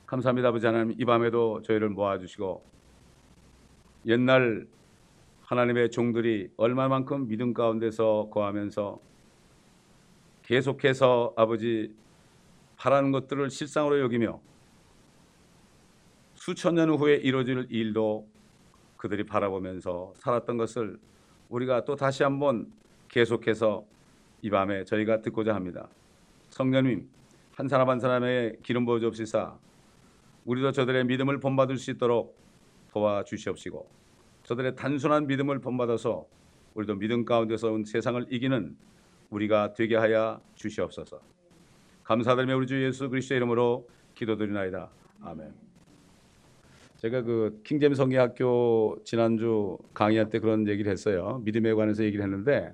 감사합니다. 아버지 하나님, 이 밤에도 저희를 모아주시고 옛날 하나님의 종들이 얼마만큼 믿음 가운데서 거하면서 계속해서 아버지 바라는 것들을 실상으로 여기며 수천 년 후에 이루어질 일도 그들이 바라보면서 살았던 것을 우리가 또 다시 한번 계속해서 이 밤에 저희가 듣고자 합니다. 성령님, 한 사람 한 사람의 기름 부어 주옵시사 우리도 저들의 믿음을 본받을 수 있도록 도와주시옵시고 저들의 단순한 믿음을 본받아서 우리도 믿음 가운데서 온 세상을 이기는 우리가 되게 하여 주시옵소서. 감사드리며 우리 주 예수 그리스도의 이름으로 기도드리나이다. 아멘. 제가 그 킹제임스 성경학교 지난주 강의할 때 그런 얘기를 했어요. 믿음에 관해서 얘기를 했는데,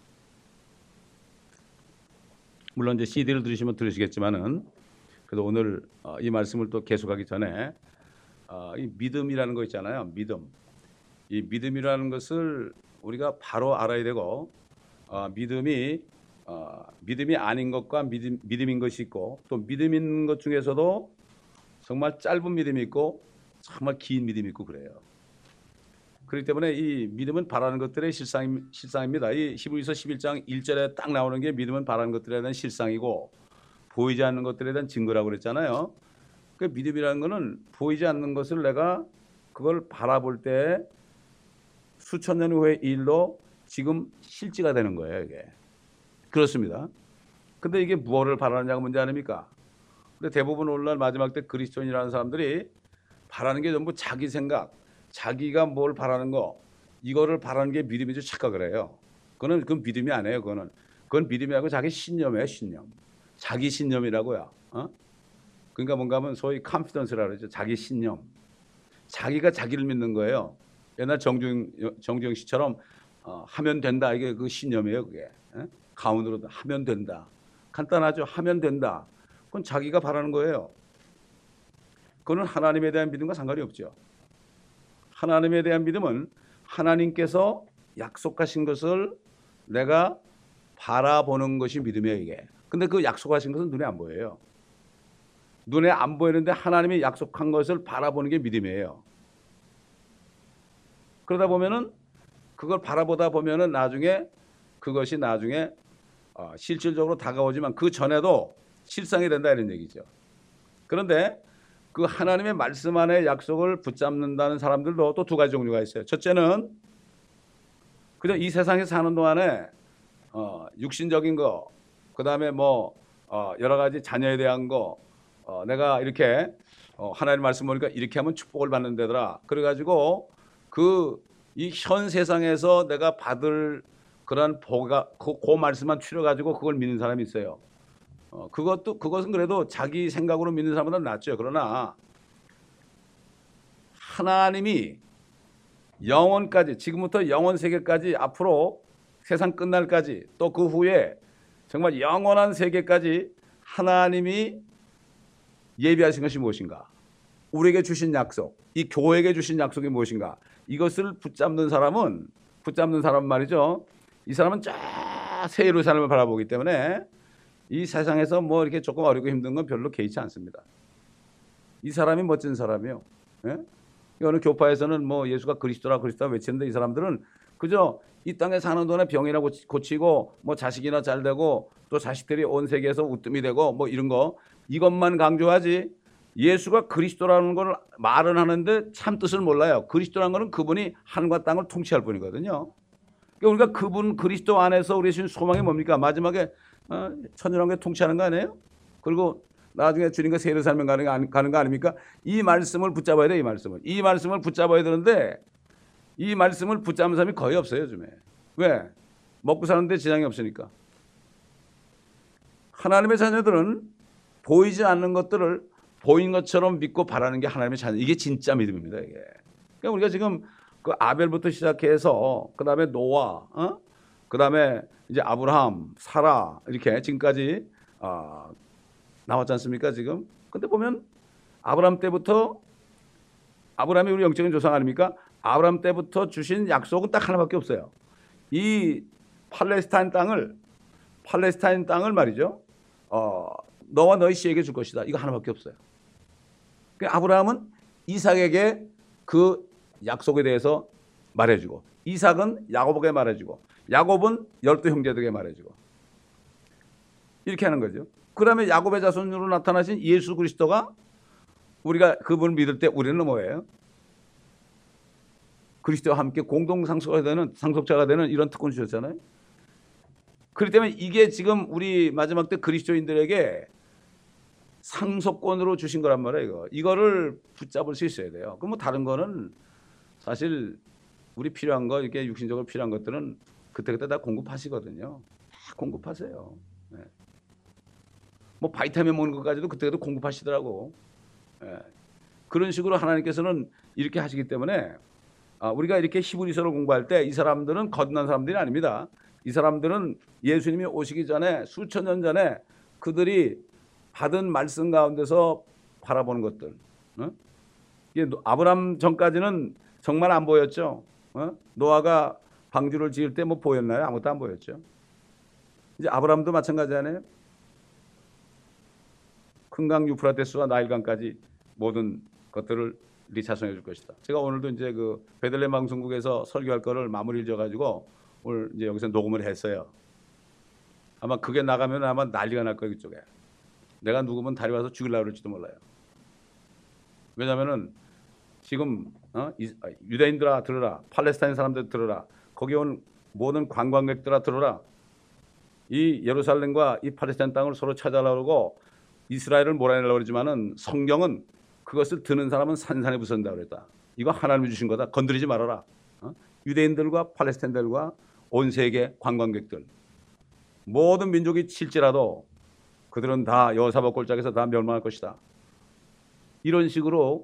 물론 이제 CD를 들으시면 들으시겠지만은 그래도 오늘 이 말씀을 또 계속하기 전에 이 믿음이라는 거 있잖아요. 믿음. 이 믿음이라는 것을 우리가 바로 알아야 되고 믿음이 아닌 것과 믿음인 것이 있고 또 믿음인 것 중에서도 정말 짧은 믿음이 있고 정말 긴 믿음이 있고 그래요. 그렇기 때문에 이 믿음은 바라는 것들의 실상입니다. 이 히브리서 11장 1절에 딱 나오는 게 믿음은 바라는 것들에 대한 실상이고 보이지 않는 것들에 대한 증거라고 그랬잖아요. 그 믿음이라는 것은 보이지 않는 것을 내가 그걸 바라볼 때 수천 년 후의 일로 지금 실제가 되는 거예요. 이게 그렇습니다. 근데 이게 무엇을 바라느냐가 문제 아닙니까? 근데 대부분 오늘날 마지막 때 그리스도인이라는 사람들이 바라는 게 전부 자기 생각, 자기가 뭘 바라는 거, 이거를 바라는 게 믿음인 줄 착각을 해요. 그건 믿음이 아니에요. 그건 믿음이 아니고 자기 신념이에요. 신념. 자기 신념이라고요. 그러니까 뭔가 하면 소위 컨피던스라고 그러죠. 자기 신념. 자기가 자기를 믿는 거예요. 옛날 정주영 씨처럼 하면 된다. 이게 그 신념이에요. 그게. 가운으로 하면 된다. 간단하죠. 하면 된다. 그건 자기가 바라는 거예요. 그거는 하나님에 대한 믿음과 상관이 없죠. 하나님에 대한 믿음은 하나님께서 약속하신 것을 내가 바라보는 것이 믿음이에요. 이게. 근데 그 약속하신 것은 눈에 안 보여요. 눈에 안 보이는데 하나님이 약속한 것을 바라보는 게 믿음이에요. 그러다 보면은 그걸 바라보다 보면은 그것이 나중에 실질적으로 다가오지만 그 전에도 실상이 된다 이런 얘기죠. 그런데 그 하나님의 말씀 안에 약속을 붙잡는다는 사람들도 또 두 가지 종류가 있어요. 첫째는 그냥 이 세상에 사는 동안에 육신적인 거, 그 다음에 뭐 여러 가지 자녀에 대한 거, 내가 이렇게 하나님 말씀 보니까 이렇게 하면 축복을 받는 데더라. 그래가지고 이 현 세상에서 내가 받을 그런 그 말씀만 추려가지고 그걸 믿는 사람이 있어요. 그것은 그래도 자기 생각으로 믿는 사람보다 낫죠. 그러나 하나님이 영원까지, 지금부터 영원 세계까지, 앞으로 세상 끝날까지, 또 그 후에 정말 영원한 세계까지 하나님이 예비하신 것이 무엇인가? 우리에게 주신 약속, 이 교회에게 주신 약속이 무엇인가? 이것을 붙잡는 사람 말이죠. 이 사람은 쫙 새 예루살렘을 바라보기 때문에 이 세상에서 뭐 이렇게 조금 어렵고 힘든 건 별로 개의치 않습니다. 이 사람이 멋진 사람이요. 예? 어느 교파에서는 뭐 예수가 그리스도라 외치는데 이 사람들은 그저 이 땅에 사는 동안에 병이나 고치고 뭐 자식이나 잘 되고 또 자식들이 온 세계에서 우뜸이 되고 뭐 이런 거 이것만 강조하지 예수가 그리스도라는 걸 말은 하는데 참 뜻을 몰라요. 그리스도라는 거는 그분이 하늘과 땅을 통치할 분이거든요. 그러니까 우리가 그분 그리스도 안에서 우리 주신 소망이 뭡니까? 마지막에 천년왕국에 통치하는 거 아니에요? 그리고 나중에 주님과 새 예루살렘 가는 거 아닙니까? 이 말씀을 붙잡아야 돼. 이 말씀을 붙잡아야 되는데 이 말씀을 붙잡는 사람이 거의 없어요. 요즘에. 왜? 먹고 사는데 지장이 없으니까. 하나님의 자녀들은 보이지 않는 것들을 보인 것처럼 믿고 바라는 게 하나님의 자녀. 이게 진짜 믿음입니다. 이게. 그러니까 우리가 지금 그 아벨부터 시작해서 그 다음에 노아, 그 다음에 이제 아브라함, 사라 이렇게 지금까지 나왔지 않습니까 지금? 근데 보면 아브라함이 우리 영적인 조상 아닙니까? 아브라함 때부터 주신 약속은 딱 하나밖에 없어요. 이 팔레스타인 땅을 말이죠. 너와 너희 씨에게 줄 것이다. 이거 하나밖에 없어요. 아브라함은 이삭에게 그 약속에 대해서 말해주고, 이삭은 야곱에게 말해주고, 야곱은 12 형제들에게 말해주고, 이렇게 하는 거죠. 그러면 야곱의 자손으로 나타나신 예수 그리스도가 우리가 그분을 믿을 때 우리는 뭐예요? 그리스도와 함께 공동 상속자가 되는 이런 특권을 주셨잖아요. 그렇기 때문에 이게 지금 우리 마지막 때 그리스도인들에게 상속권으로 주신 거란 말이에요. 이거를 붙잡을 수 있어야 돼요. 그럼 뭐 다른 거는 사실 우리 필요한 거, 이렇게 육신적으로 필요한 것들은 그때그때 다 공급하시거든요. 다 공급하세요. 네. 뭐 바이타민 먹는 것까지도 그때그때 공급하시더라고. 네. 그런 식으로 하나님께서는 이렇게 하시기 때문에 우리가 이렇게 히브리서를 공부할 때 이 사람들은 거듭난 사람들이 아닙니다. 이 사람들은 예수님이 오시기 전에 수천 년 전에 그들이 받은 말씀 가운데서 바라보는 것들. 이게 아브라함 전까지는 정말 안 보였죠. 노아가 방주를 지을 때 뭐 보였나요? 아무것도 안 보였죠. 이제 아브라함도 마찬가지 아니에요? 큰 강 유프라테스와 나일강까지 모든 것들을 네 자손해 줄 것이다. 제가 오늘도 이제 그 베들레헴 방송국에서 설교할 거를 마무리를 져가지고 오늘 이제 여기서 녹음을 했어요. 아마 그게 나가면 아마 난리가 날 거예요, 이쪽에. 내가 누구면 다리 와서 죽이려고 그럴지도 몰라요. 왜냐면은 지금 유대인들아 들으라, 팔레스타인 사람들 들으라, 거기 온 모든 관광객들아 들으라. 이 예루살렘과 이 팔레스타인 땅을 서로 찾아나오고 이스라엘을 몰아내려고 그러지만은 성경은 그것을 드는 사람은 산산에 부선다 그랬다. 이거 하나님이 주신 거다. 건드리지 말아라. 유대인들과 팔레스타인들과 온 세계 관광객들, 모든 민족이 칠지라도 그들은 다 여호사밧 골짜기에서 다 멸망할 것이다. 이런 식으로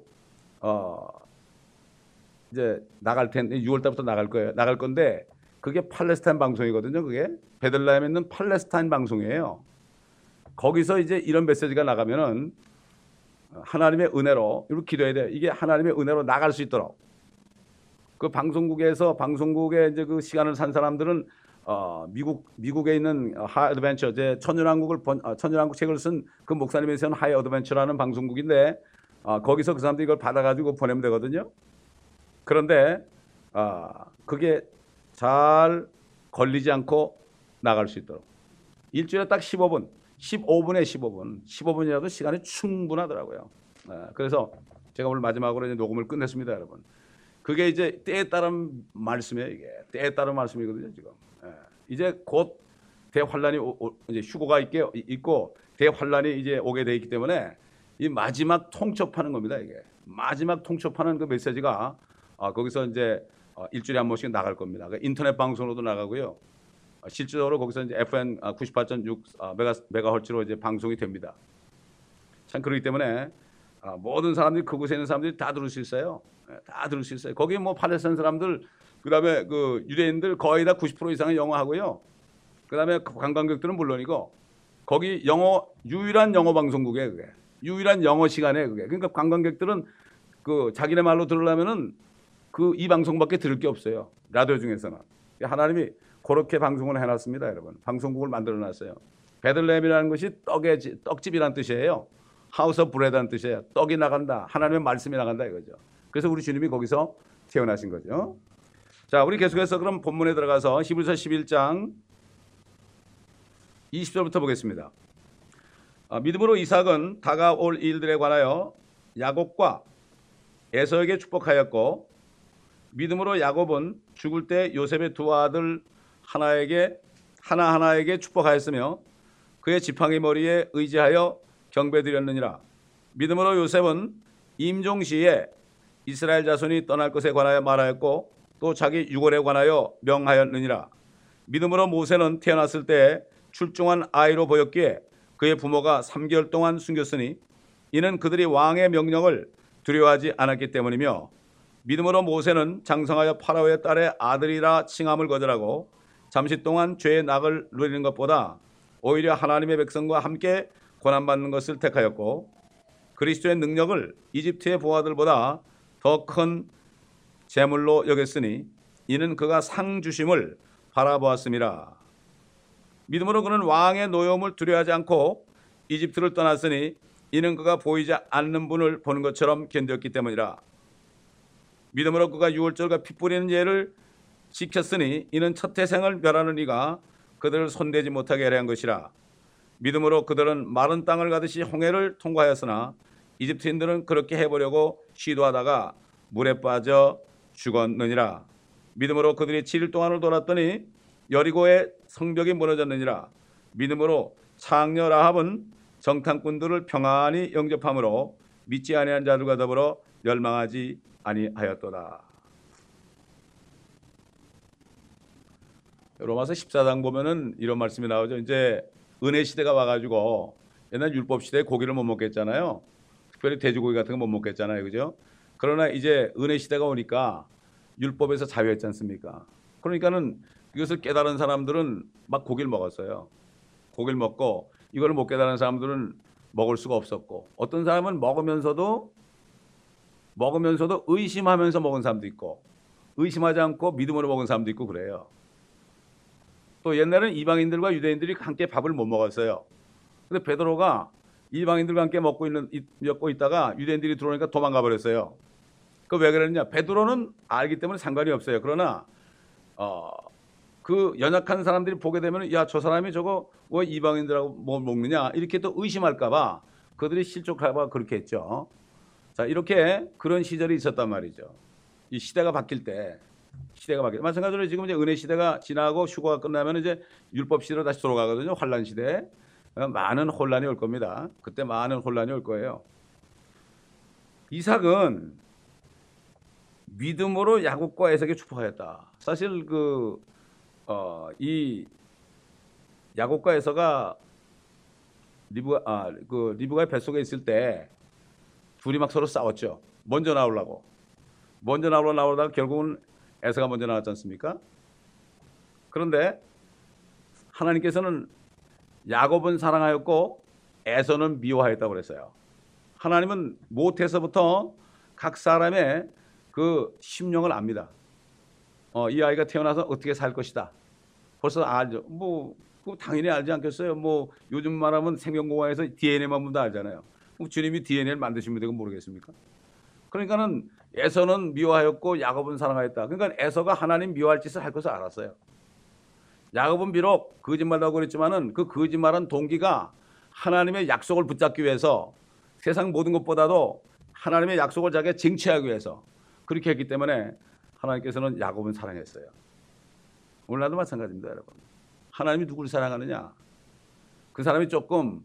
이제 나갈 텐데 6월 달부터 나갈 거예요. 나갈 건데 그게 팔레스타인 방송이거든요. 그게 베들레헴에 있는 팔레스타인 방송이에요. 거기서 이제 이런 메시지가 나가면은 하나님의 은혜로 이렇게 기도해야 돼요. 이게 하나님의 은혜로 나갈 수 있도록. 그 방송국에 이제 그 시간을 산 사람들은 미국에 있는 하이 어드벤처, 제 천연왕국 책을 쓴 그 목사님이 쓴 하이 어드벤처라는 방송국인데 거기서 그 사람들이 이걸 받아가지고 보내면 되거든요. 그런데 그게 잘 걸리지 않고 나갈 수 있도록 일주일에 딱 15분, 15분이라도 시간이 충분하더라고요. 그래서 제가 오늘 마지막으로 이제 녹음을 끝냈습니다, 여러분. 그게 이제 때에 따른 말씀이에요. 이게 때에 따른 말씀이거든요, 지금. 이제 곧 대환란이 이제 휴고가 있고 대환란이 이제 오게 돼 있기 때문에 이 마지막 통첩하는 겁니다. 이게 마지막 통첩하는 그 메시지가 거기서 이제 일주일에 한 번씩 나갈 겁니다. 그러니까 인터넷 방송으로도 나가고요. 실질적으로 거기서 이제 FM 98.6 메가헤르츠로 이제 방송이 됩니다. 참 그렇기 때문에 모든 사람들이 그곳에 있는 사람들이 다 들을 수 있어요. 다 들을 수 있어요. 거기 뭐 팔레스타인 사람들, 그다음에 그 유대인들 거의 다 90% 이상은 영어 하고요. 그다음에 관광객들은 물론이고 거기 유일한 영어 방송국이에요. 그게 유일한 영어 시간에 그게. 그러니까 관광객들은 그 자기네 말로 들으려면은 이 방송밖에 들을 게 없어요. 라디오 중에서는. 하나님이 그렇게 방송을 해놨습니다, 여러분. 방송국을 만들어놨어요. 베들레헴이라는 것이 떡집이라는 뜻이에요. 하우스 오브 브레드라는 뜻이에요. 떡이 나간다, 하나님의 말씀이 나간다 이거죠. 그래서 우리 주님이 거기서 태어나신 거죠. 자, 우리 계속해서 그럼 본문에 들어가서 히브리서 11장 20절부터 보겠습니다. 믿음으로 이삭은 다가올 일들에 관하여 야곱과 에서에게 축복하였고, 믿음으로 야곱은 죽을 때 요셉의 두 아들 하나하나에게 축복하였으며 그의 지팡이 머리에 의지하여 경배드렸느니라. 믿음으로 요셉은 임종 시에 이스라엘 자손이 떠날 것에 관하여 말하였고 또 자기 유골에 관하여 명하였느니라. 믿음으로 모세는 태어났을 때 출중한 아이로 보였기에 그의 부모가 3개월 동안 숨겼으니 이는 그들이 왕의 명령을 두려워하지 않았기 때문이며, 믿음으로 모세는 장성하여 파라오의 딸의 아들이라 칭함을 거절하고 잠시 동안 죄의 낙을 누리는 것보다 오히려 하나님의 백성과 함께 고난받는 것을 택하였고, 그리스도의 능력을 이집트의 부하들보다 더 큰 재물로 여겼으니 이는 그가 상 주심을 바라보았음이라. 믿음으로 그는 왕의 노여움을 두려워하지 않고 이집트를 떠났으니 이는 그가 보이지 않는 분을 보는 것처럼 견뎠기 때문이라. 믿음으로 그가 유월절과 피 뿌리는 예를 지켰으니 이는 첫 태생을 멸하는 이가 그들을 손대지 못하게 하려 한 것이라. 믿음으로 그들은 마른 땅을 가듯이 홍해를 통과하였으나 이집트인들은 그렇게 해보려고 시도하다가 물에 빠져 죽었느니라. 믿음으로 그들이 7일 동안을 돌았더니 여리고의 성벽이 무너졌느니라. 믿음으로 창녀 라합은 정탐꾼들을 평안히 영접함으로 믿지 아니한 자들과 더불어 멸망하지 아니하였도다. 로마서 14장 보면은 이런 말씀이 나오죠. 이제 은혜 시대가 와가지고 옛날 율법 시대에 고기를 못 먹겠잖아요. 특별히 돼지고기 같은 거 못 먹겠잖아요, 그죠? 그러나 이제 은혜 시대가 오니까 율법에서 자유했지 않습니까? 그러니까는 이것을 깨달은 사람들은 막 고기를 먹었어요. 고기를 먹고 이걸 못 깨달은 사람들은 먹을 수가 없었고, 어떤 사람은 먹으면서도 의심하면서 먹은 사람도 있고, 의심하지 않고 믿음으로 먹은 사람도 있고 그래요. 또 옛날에는 이방인들과 유대인들이 함께 밥을 못 먹었어요. 근데 베드로가 이방인들과 함께 먹고 있다가 유대인들이 들어오니까 도망가 버렸어요. 그 왜 그랬냐? 베드로는 알기 때문에 상관이 없어요. 그러나 그 연약한 사람들이 보게 되면 야, 저 사람이 저거 왜 이방인들하고 뭐 먹느냐 이렇게 또 의심할까봐 그들이 실족할까봐 그렇게 했죠. 자, 이렇게 그런 시절이 있었단 말이죠. 이 시대가 바뀔 때. 마찬가지로 지금 이제 은혜 시대가 지나고 휴거가 끝나면 이제 율법 시대로 다시 돌아가거든요. 환란 시대. 많은 혼란이 올 겁니다. 그때 많은 혼란이 올 거예요. 이삭은 믿음으로 야곱과 에삭에 축복하였다. 사실 이 야곱과 에서가 리브가의 뱃속에 있을 때 둘이 막 서로 싸웠죠. 먼저 나오다가 결국은 에서가 먼저 나왔지 않습니까? 그런데 하나님께서는 야곱은 사랑하였고 에서는 미워하였다고 그랬어요. 하나님은 모태에서부터 각 사람의 그 심령을 압니다. 이 아이가 태어나서 어떻게 살 것이다. 벌써 알죠. 당연히 알지 않겠어요. 요즘 말하면 생명공학에서 DNA만 보면 다 알잖아요. 주님이 DNA를 만드신 분들은 모르겠습니까? 그러니까는 에서는 미워하였고 야곱은 사랑하였다. 그러니까 에서가 하나님 미워할 짓을 할 것을 알았어요. 야곱은 비록 거짓말도 하고 그랬지만은 그 거짓말한 동기가 하나님의 약속을 붙잡기 위해서 세상 모든 것보다도 하나님의 약속을 자기가 쟁취하기 위해서 그렇게 했기 때문에 하나님께서는 야곱은 사랑했어요. 오늘날도 마찬가지입니다, 여러분. 하나님이 누구를 사랑하느냐? 그 사람이 조금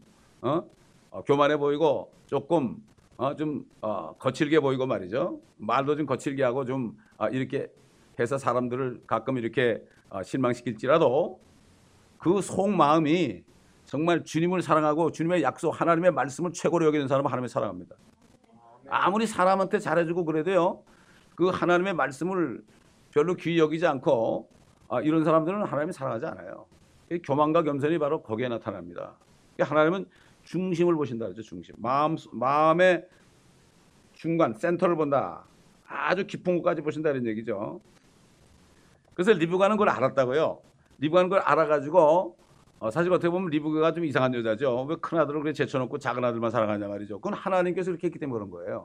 교만해 보이고 조금 좀 거칠게 보이고 말이죠. 말도 좀 거칠게 하고 좀 이렇게 해서 사람들을 가끔 이렇게 실망시킬지라도 그 속마음이 정말 주님을 사랑하고 주님의 약속 하나님의 말씀을 최고로 여기는 사람은 하나님을 사랑합니다. 아무리 사람한테 잘해주고 그래도요, 그 하나님의 말씀을 별로 귀히 여기지 않고 이런 사람들은 하나님이 사랑하지 않아요. 교만과 겸손이 바로 거기에 나타납니다. 하나님은 중심을 보신다 그러죠. 중심. 마음의 중간, 센터를 본다. 아주 깊은 곳까지 보신다 이런 얘기죠. 그래서 리브가는 그걸 알았다고요. 리브가는 그걸 알아가지고 사실 어떻게 보면 리브가가 좀 이상한 여자죠. 왜 큰 아들을 그렇게 제쳐놓고 작은 아들만 사랑하냐 말이죠. 그건 하나님께서 그렇게 했기 때문에 그런 거예요.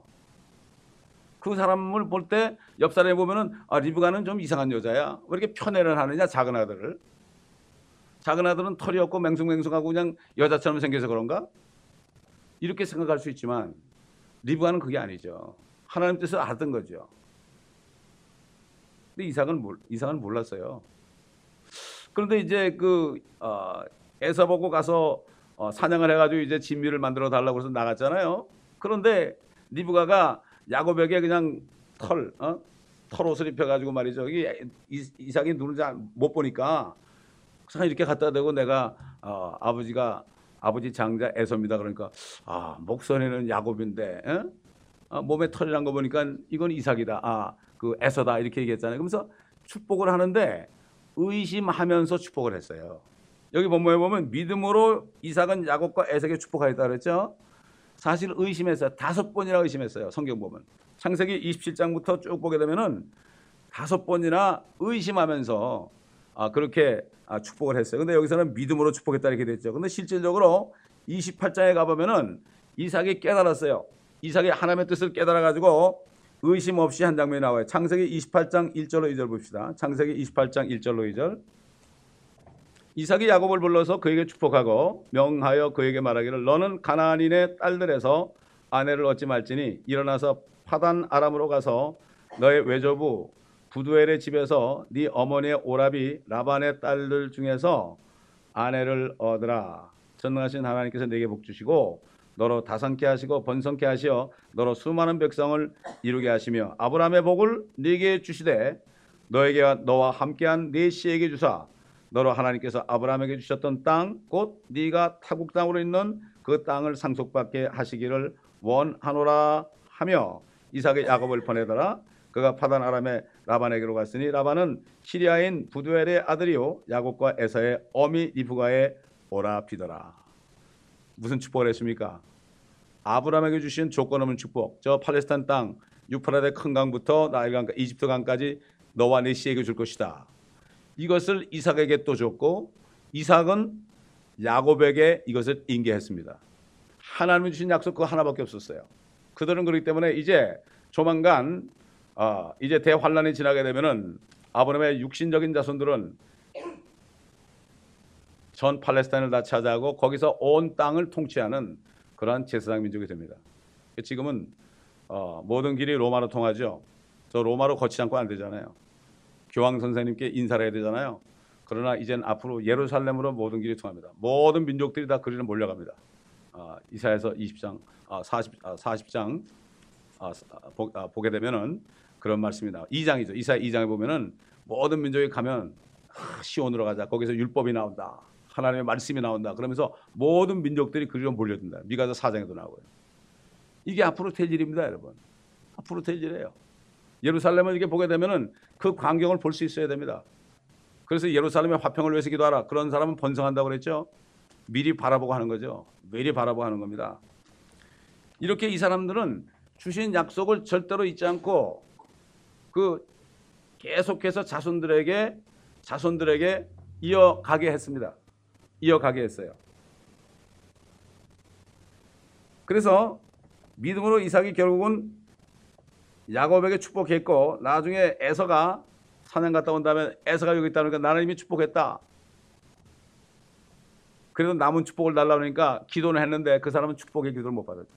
그 사람을 볼 때 옆 사람이 보면은 리브가는 좀 이상한 여자야. 왜 이렇게 편애를 하느냐 작은 아들을. 작은 아들은 털이 없고 맹숭맹숭하고 그냥 여자처럼 생겨서 그런가? 이렇게 생각할 수 있지만 리브가는 그게 아니죠. 하나님 뜻을 알았던 거죠. 근데 이삭은 몰랐어요. 그런데 이제 에서보고 가서 사냥을 해가지고 이제 진미를 만들어 달라고 해서 나갔잖아요. 그런데 리브가가 야곱에게 그냥 털 옷을 입혀가지고 말이죠. 이삭이 눈을 잘 못 보니까 이렇게 갖다 대고 내가 아버지 장자 에서입니다. 그러니까 목소리는 야곱인데 몸에 털이 난 거 보니까 이건 이삭이다. 그 에서다 이렇게 얘기했잖아요. 그러면서 축복을 하는데 의심하면서 축복을 했어요. 여기 본문에 보면 믿음으로 이삭은 야곱과 에서에게 축복하였다 그랬죠. 사실 의심했어요. 5번이나 의심했어요. 성경 보면 창세기 27장부터 쭉 보게 되면은 5번이나 의심하면서 그렇게 축복을 했어요. 근데 여기서는 믿음으로 축복했다 이렇게 됐죠. 근데 실질적으로 28장에 가보면은 이삭이 깨달았어요. 이삭이 하나님의 뜻을 깨달아가지고 의심 없이 한 장면이 나와요. 창세기 28장 1절로 2절 봅시다. 창세기 28장 1절로 2절. 이삭이 야곱을 불러서 그에게 축복하고 명하여 그에게 말하기를 너는 가나안인의 딸들에서 아내를 얻지 말지니 일어나서 파단 아람으로 가서 너의 외조부 부두엘의 집에서 네 어머니의 오라비 라반의 딸들 중에서 아내를 얻으라. 전능하신 하나님께서 내게 복 주시고 너로 다산케 하시고 번성케 하시어 너로 수많은 백성을 이루게 하시며 아브라함의 복을 네게 주시되 너에게 너와 함께한 네 씨에게 주사 너로 하나님께서 아브라함에게 주셨던 땅 곧 네가 타국 땅으로 있는 그 땅을 상속받게 하시기를 원하노라 하며 이삭이 야곱을 보내더라. 그가 파단 아람의 라반에게로 갔으니 라반은 시리아인 부두엘의 아들이요 야곱과 에서의 어미 리브가의 오라비더라. 무슨 축복을 했습니까? 아브라함에게 주신 조건 없는 축복. 저 팔레스타인 땅 유프라데 큰 강부터 나일강 이집트 강까지 너와 네 씨에게 줄 것이다. 이것을 이삭에게 또 줬고 이삭은 야곱에게 이것을 인계했습니다. 하나님이 주신 약속 그거 하나밖에 없었어요. 그들은 그렇기 때문에 이제 조만간 이제 대환란이 지나게 되면은 아브라함의 육신적인 자손들은 전 팔레스타인을 다 차지하고 거기서 온 땅을 통치하는 그러한 제사장 민족이 됩니다. 지금은 모든 길이 로마로 통하죠. 저 로마로 거치지 않고 안 되잖아요. 교황 선생님께 인사를 해야 되잖아요. 그러나 이젠 앞으로 예루살렘으로 모든 길이 통합니다. 모든 민족들이 다 그리로 몰려갑니다. 이사야서 20장, 40장 보게 되면은 그런 말씀이 나와요. 2장이죠. 이사야 2장에 보면은 모든 민족이 가면 시온으로 가자. 거기서 율법이 나온다. 하나님의 말씀이 나온다. 그러면서 모든 민족들이 그리로 몰려든다. 미가서 4장에도 나오고요. 이게 앞으로 될 일입니다, 여러분. 앞으로 될 일이에요. 예루살렘을 이렇게 보게 되면은 그 광경을 볼 수 있어야 됩니다. 그래서 예루살렘의 화평을 위해서 기도하라. 그런 사람은 번성한다고 그랬죠. 미리 바라보고 하는 거죠. 미리 바라보고 하는 겁니다. 이렇게 이 사람들은 주신 약속을 절대로 잊지 않고 그 계속해서 자손들에게 이어가게 했습니다. 이어가게 했어요. 그래서 믿음으로 이삭이 결국은 야곱에게 축복했고 나중에 에서가 사냥 갔다 온 다음에 에서가 여기 있다 그러니까 나는 이미 축복했다. 그래도 남은 축복을 달라고 하니까 기도는 했는데 그 사람은 축복의 기도를 못 받았죠.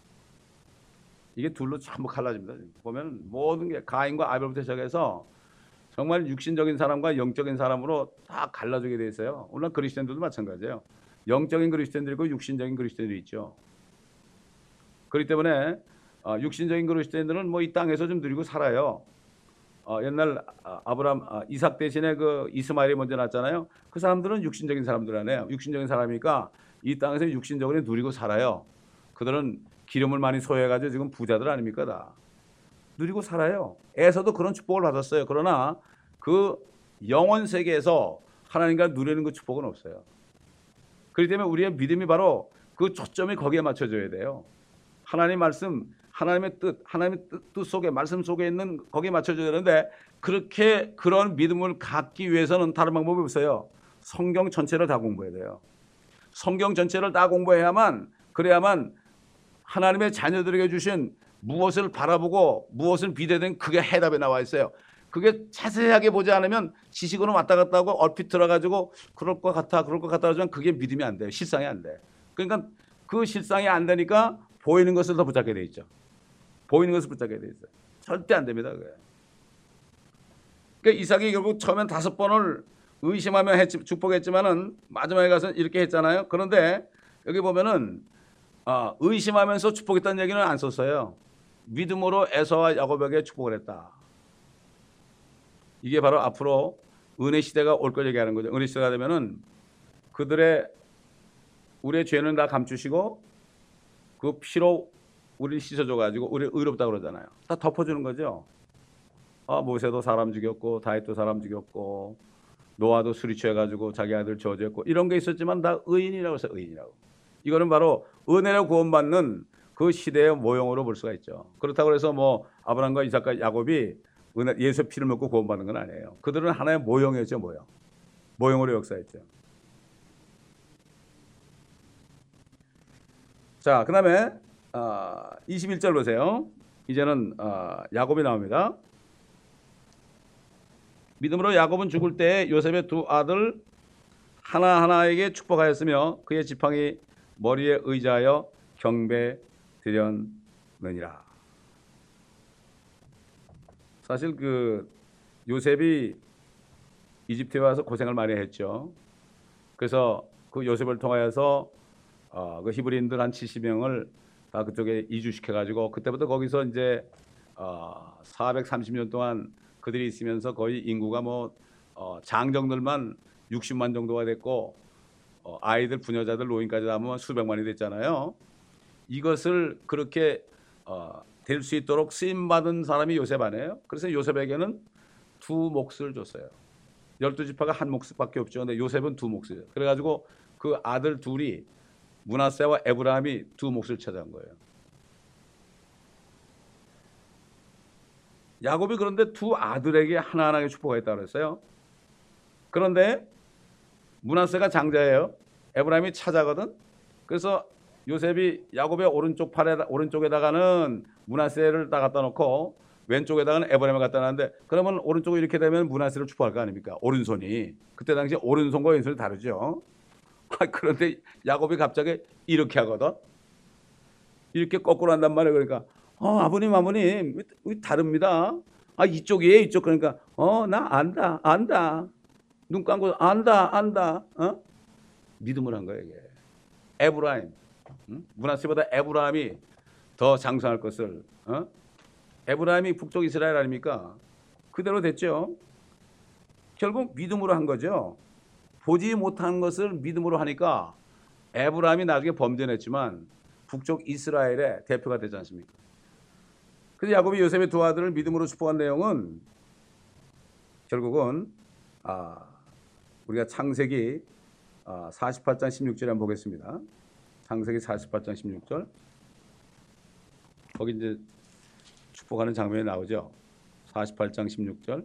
이게 둘로 전부 갈라집니다. 보면 모든 게 가인과 아벨부터 시작해서 정말 육신적인 사람과 영적인 사람으로 다 갈라지게 돼 있어요. 물론 그리스도인들도 마찬가지예요. 영적인 그리스도인들이 있고 육신적인 그리스도인들이 있죠. 그렇기 때문에 육신적인 그리스도인들은 뭐 이 땅에서 좀 누리고 살아요. 옛날 아브람 이삭 대신에 그 이스마엘이 먼저 났잖아요. 그 사람들은 육신적인 사람들 아니에요. 육신적인 사람이니까 이 땅에서 육신적으로 누리고 살아요. 그들은 기름을 많이 소유해가지고 지금 부자들 아닙니까 다. 누리고 살아요. 에서도 그런 축복을 받았어요. 그러나 그 영원 세계에서 하나님과 누리는 그 축복은 없어요. 그렇기 때문에 우리의 믿음이 바로 그 초점이 거기에 맞춰져야 돼요. 하나님 말씀, 하나님의 뜻 속에 말씀 속에 있는 거기에 맞춰져야 되는데 그렇게 그런 믿음을 갖기 위해서는 다른 방법이 없어요. 성경 전체를 다 공부해야 돼요. 성경 전체를 다 공부해야만 그래야만 하나님의 자녀들에게 주신 무엇을 바라보고 무엇을 비대된 그게 해답에 나와 있어요. 그게 자세하게 보지 않으면 지식으로 왔다 갔다 하고 얼핏 들어가지고 그럴 것 같아 하지만 그게 믿음이 안 돼요. 실상이 안 돼. 그러니까 그 실상이 안 되니까 보이는 것을 더 붙잡게 돼 있죠. 보이는 것을 붙잡게 돼 있어요. 절대 안 됩니다. 그게. 그러니까 이삭이 결국 처음엔 5번을 의심하며 축복했지만은 마지막에 가서 이렇게 했잖아요. 그런데 여기 보면은 의심하면서 축복했다는 얘기는 안 썼어요. 믿음으로 에서와 야곱에게 축복을 했다. 이게 바로 앞으로 은혜 시대가 올 걸 얘기하는 거죠. 은혜 시대가 되면은 우리의 죄는 다 감추시고 그 피로 우리를 씻어줘가지고 우리 의롭다 그러잖아요. 다 덮어주는 거죠. 모세도 사람 죽였고 다윗도 사람 죽였고 노아도 술이 취해가지고 자기 아들 저주했고 이런 게 있었지만 다 의인이라고 해서 의인이라고. 이거는 바로 은혜로 구원받는 그 시대의 모형으로 볼 수가 있죠. 그렇다고 해서 뭐 아브라함과 이삭과 야곱이 예수의 피를 먹고 구원받는 건 아니에요. 그들은 하나의 모형이었죠. 모형으로 역사했죠. 자, 그다음에 21절 보세요. 이제는 야곱이 나옵니다. 믿음으로 야곱은 죽을 때 요셉의 두 아들 하나하나에게 축복하였으며 그의 지팡이 머리에 의지하여 경배 드렸느니라. 사실 그 요셉이 이집트에 와서 고생을 많이 했죠. 그래서 그 요셉을 통하여서 그 히브리인들 한 70명을 다 그쪽에 이주시켜 가지고 그때부터 거기서 이제 430년 동안 그들이 있으면서 거의 인구가 뭐 장정들만 60만 정도가 됐고 아이들 부녀자들 노인까지 하면 수백만이 됐잖아요. 이것을 그렇게 될 수 있도록 쓰임 받은 사람이 요셉 아니에요? 그래서 요셉에게는 두 몫을 줬어요. 12지파가 한 몫밖에 없죠. 근데 요셉은 두 몫이에요. 그래가지고 그 아들 둘이 므낫세와 에브라임이 두 몫을 차지한 거예요. 야곱이 그런데 두 아들에게 하나하나의 축복을 했다고 그랬어요. 그런데 므낫세가 장자예요. 에브라임이 차자거든. 그래서 요셉이 야곱의 오른쪽에다가는 므낫세를 딱 갖다 놓고 왼쪽에다가는 에브라임을 갖다 놨는데 그러면 오른쪽에 이렇게 되면 므낫세를 축복할 거 아닙니까? 오른손이. 그때 당시 오른손과 왼손이 다르죠. 그런데 야곱이 갑자기 이렇게 하거든. 이렇게 거꾸로 한단 말이에요. 그러니까 아버님 다릅니다. 이쪽이에요 이쪽. 그러니까 나 안다 눈 감고 안다 믿음을 한 거예요. 이게 에브라임 므낫세보다 에브라임이 더 장성할 것을 에브라임이 북쪽 이스라엘 아닙니까? 그대로 됐죠. 결국 믿음으로 한 거죠. 보지 못한 것을 믿음으로 하니까 에브라임이 나중에 범죄했지만 북쪽 이스라엘의 대표가 되지 않습니까? 그래서 야곱이 요셉의 두 아들을 믿음으로 축복한 내용은 결국은 우리가 창세기 48장 16절에 한번 보겠습니다. 창세기 48장 16절. 거기 이제 축복하는 장면이 나오죠. 48장 16절.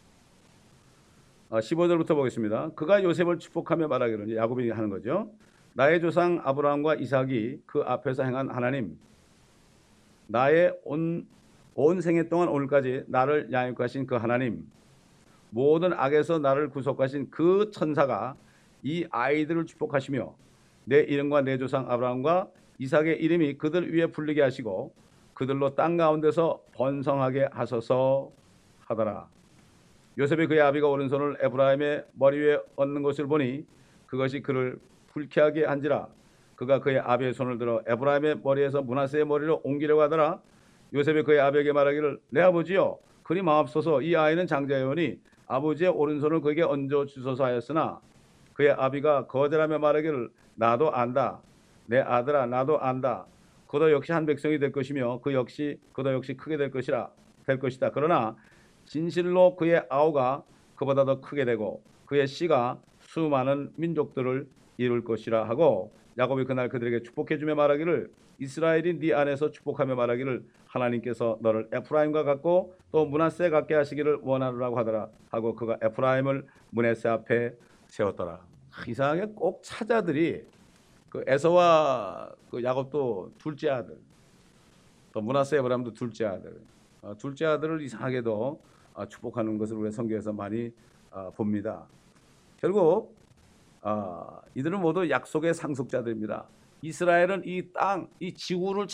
15절부터 보겠습니다. 그가 요셉을 축복하며 말하기를, 야곱이 하는 거죠. 나의 조상 아브라함과 이삭이 그 앞에서 행한 하나님, 나의 온 생애 동안 오늘까지 나를 양육하신 그 하나님, 모든 악에서 나를 구속하신 그 천사가 이 아이들을 축복하시며 내 이름과 내 조상 아브라함과 이삭의 이름이 그들 위에 불리게 하시고 그들로 땅 가운데서 번성하게 하소서 하더라. 요셉이 그의 아비가 오른손을 에브라임의 머리 위에 얹는 것을 보니 그것이 그를 불쾌하게 한지라. 그가 그의 아비의 손을 들어 에브라임의 머리에서 므낫세의 머리로 옮기려고 하더라. 요셉이 그의 아비에게 말하기를, 내 아버지여, 그리 마옵소서. 이 아이는 장자여오니 아버지의 오른손을 그에게 얹어 주소서 하였으나 그의 아비가 거절하며 말하기를, 나도 안다. 내 아들아, 나도 안다. 그도 역시 한 백성이 될 것이며 그도 역시 크게 될 것이다. 그러나 진실로 그의 아우가 그보다 더 크게 되고 그의 씨가 수많은 민족들을 이룰 것이라 하고, 야곱이 그날 그들에게 축복해주며 말하기를, 이스라엘이 네 안에서 축복하며 말하기를, 하나님께서 너를 에프라임과 같고 또 므낫세 같게 하시기를 원하노라고 하더라 하고 그가 에프라임을 므낫세 앞에 세웠더라. 이상하게 꼭 차자들이 그 에서와 그 야곱도 둘째 아들, 또 므낫세 에브라임도 둘째 아들, 둘째 아들을 이상하게도 축복하는 것을 우리가 성경에서 많이 봅니다. 결국 이들은 모두 약속의 상속자들입니다. 이스라엘은 이 땅, 이 지구를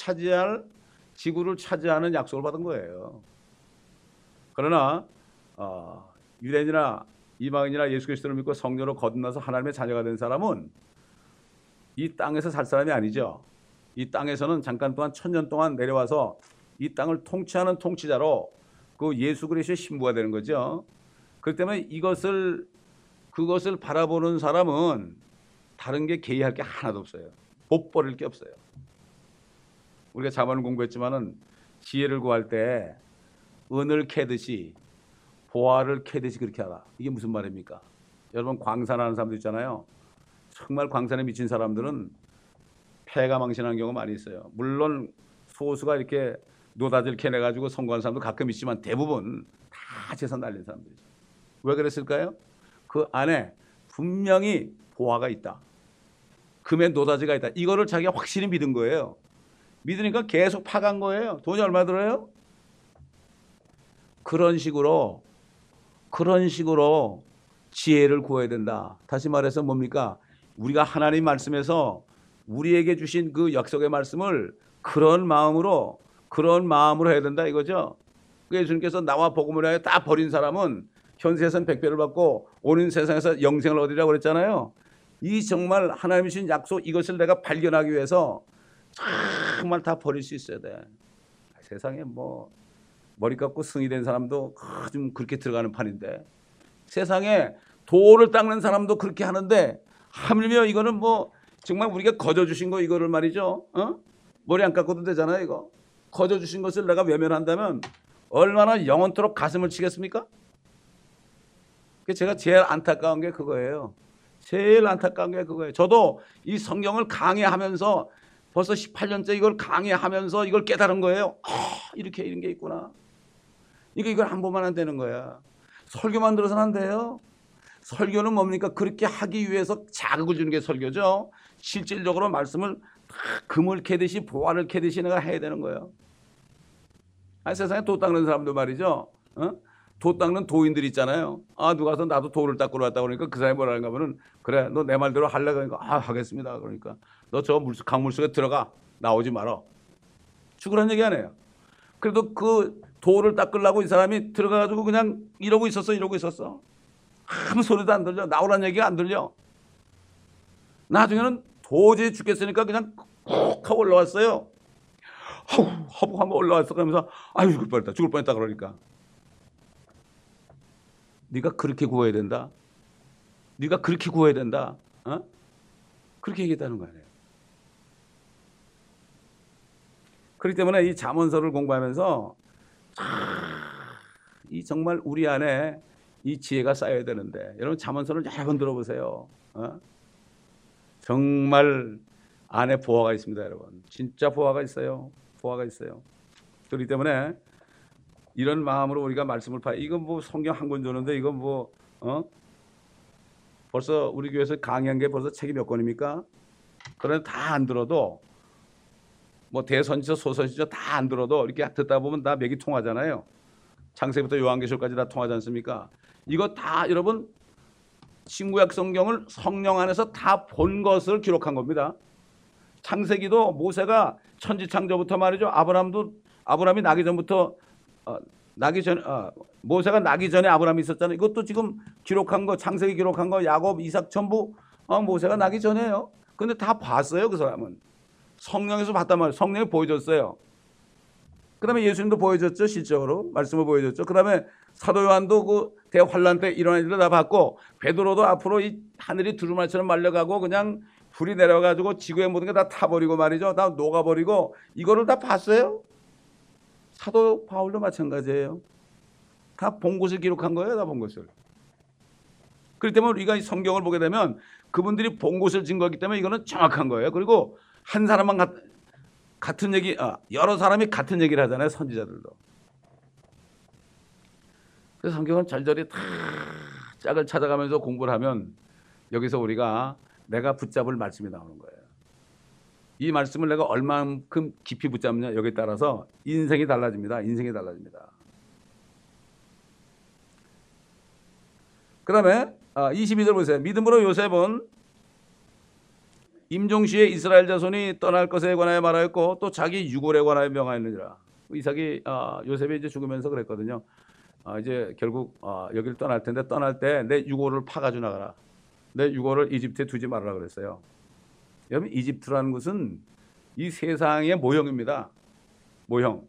차지하는 약속을 받은 거예요. 그러나 유대인이나 이방인이나 예수 그리스도를 믿고 성령으로 거듭나서 하나님의 자녀가 된 사람은 이 땅에서 살 사람이 아니죠. 이 땅에서는 잠깐 동안 1000년 동안 내려와서 이 땅을 통치하는 통치자로 그 예수 그리스도의 신부가 되는 거죠. 그렇기 때문에 그것을 바라보는 사람은 다른 게 개의할 게 하나도 없어요. 못 버릴 게 없어요. 우리가 자문을 공부했지만은 지혜를 구할 때 은을 캐듯이 보화를 캐듯이 그렇게 하라. 이게 무슨 말입니까? 여러분 광산하는 사람들 있잖아요. 정말 광산에 미친 사람들은 패가 망신하는 경우가 많이 있어요. 물론 소수가 이렇게 노다지를 캐내가지고 성공하는 사람도 가끔 있지만 대부분 다 재산 날린 사람들이죠. 왜 그랬을까요? 그 안에 분명히 보화가 있다. 금의 노다지가 있다. 이거를 자기가 확실히 믿은 거예요. 믿으니까 계속 파간 거예요. 돈이 얼마 들어요? 그런 식으로 지혜를 구해야 된다. 다시 말해서 뭡니까? 우리가 하나님 말씀에서 우리에게 주신 그 약속의 말씀을 그런 마음으로 해야 된다 이거죠. 예수님께서 나와 복음을 하여 다 버린 사람은 현세에서는 백배를 받고 오는 세상에서 영생을 얻으리라고 그랬잖아요. 이 정말 하나님이 주신 약속 이것을 내가 발견하기 위해서 정말 다 버릴 수 있어야 돼. 세상에 뭐 머리 깎고 승이 된 사람도 좀 그렇게 들어가는 판인데, 세상에 돌을 닦는 사람도 그렇게 하는데, 하물며 이거는 뭐 정말 우리가 거저 주신 거 이거를 말이죠. 머리 안 깎아도 되잖아요. 이거 거저 주신 것을 내가 외면한다면 얼마나 영원토록 가슴을 치겠습니까? 제가 제일 안타까운 게 그거예요. 제일 안타까운 게 그거예요. 저도 이 성경을 강의하면서 벌써 18년째 이걸 강의하면서 이걸 깨달은 거예요. 이렇게 이런 게 있구나. 이걸 한 번만 안 되는 거야. 설교만 들어서는 안 돼요. 설교는 뭡니까? 그렇게 하기 위해서 자극을 주는 게 설교죠. 실질적으로 말씀을 금을 캐듯이 보화를 캐듯이 내가 해야 되는 거예요. 세상에 도 닦는 사람도 말이죠. 도 닦는 도인들 있잖아요. 누가 와서 나도 도를 닦으러 왔다고 그러니까 그 사람이 뭐라는가 하면은, 그래 너 내 말대로 할래? 그러니까 하겠습니다. 그러니까 너 저 강물 속에 들어가, 나오지 마라. 죽으란 얘기 안 해요. 그래도 그 도를 닦으려고 이 사람이 들어가가지고 그냥 이러고 있었어. 아무 소리도 안 들려. 나오란 얘기가 안 들려. 나중에는 도저히 죽겠으니까 그냥 콕 하고 올라왔어요. 하고 한번 올라왔어. 그러면서 죽을 뻔했다 그러니까. 네가 그렇게 구해야 된다. 그렇게 얘기했다는 거 아니에요. 그렇기 때문에 이 잠언서를 공부하면서 이 정말 우리 안에 이 지혜가 쌓여야 되는데, 여러분 잠언서를 여러 번 들어보세요. 정말 안에 보화가 있습니다, 여러분. 진짜 보화가 있어요. 그렇기 때문에 이런 마음으로 우리가 말씀을 이건 뭐 성경 한 권 주는데 이건 뭐 벌써 우리 교회에서 강의한 게 벌써 책이 몇 권입니까? 그런데 다 안 들어도, 뭐 대선지서 소선지서 다 안 들어도 이렇게 듣다 보면 다 맥이 통하잖아요. 창세부터 요한계시록까지 다 통하지 않습니까? 이거 다 여러분 신구약 성경을 성령 안에서 다 본 것을 기록한 겁니다. 창세기도 모세가 천지창조부터 말이죠. 아브라함이 나기 전부터 모세가 나기 전에 아브라함이 있었잖아요. 이것도 지금 기록한 거, 창세기 기록한 거, 야곱, 이삭 전부 모세가 나기 전에요. 근데 다 봤어요. 그 사람은 성령에서 봤단 말이에요. 성령이 보여줬어요. 그 다음에 예수님도 보여줬죠. 실적으로 말씀을 보여줬죠. 그 다음에 사도 요한도 그 대환란 때 일어난 일을 다 봤고, 베드로도 앞으로 이 하늘이 두루마리처럼 말려가고 그냥 불이 내려가지고 지구의 모든 게 다 타버리고 말이죠. 다 녹아버리고, 이거를 다 봤어요. 사도 바울도 마찬가지예요. 다 본 것을 기록한 거예요. 다 본 것을. 그렇기 때문에 우리가 이 성경을 보게 되면 그분들이 본 것을 증거하기 때문에 이거는 정확한 거예요. 그리고 한 사람만 같은 얘기, 여러 사람이 같은 얘기를 하잖아요. 선지자들도. 그래서 성경을 절절히 다 짝을 찾아가면서 공부를 하면 여기서 우리가 내가 붙잡을 말씀이 나오는 거예요. 이 말씀을 내가 얼만큼 깊이 붙잡느냐 여기에 따라서 인생이 달라집니다. 그 다음에 22절 보세요. 믿음으로 요셉은 임종시에 이스라엘 자손이 떠날 것에 관하여 말하였고 또 자기 유골에 관하여 명하였느니라. 이삭이 요셉이 이제 죽으면서 그랬거든요. 이제 결국 여기를 떠날 텐데, 떠날 때 내 유골을 파가지고 나가라. 내 유골을 이집트에 두지 말아라 그랬어요. 여러분, 이집트라는 것은 이 세상의 모형입니다. 모형.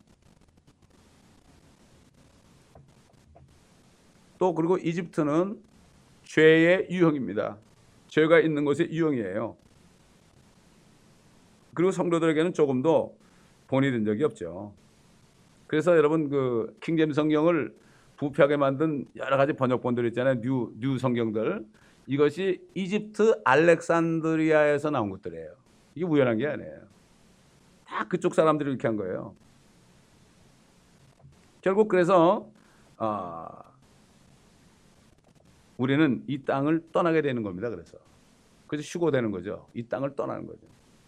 또 그리고 이집트는 죄의 유형입니다. 죄가 있는 것의 유형이에요. 그리고 성도들에게는 조금도 본이 된 적이 없죠. 그래서 여러분 그 킹제임스 성경을 부패하게 만든 여러 가지 번역본들 있잖아요. 뉴 성경들. 이것이 이집트 알렉산드리아에서 나온 것들이에요. 이게 우연한 게 아니에요. 다 그쪽 사람들이 이렇게 한 거예요. 결국 그래서 우리는 이 땅을 떠나게 되는 겁니다. 그래서 휴고되는 거죠. 이 땅을 떠나는 거죠.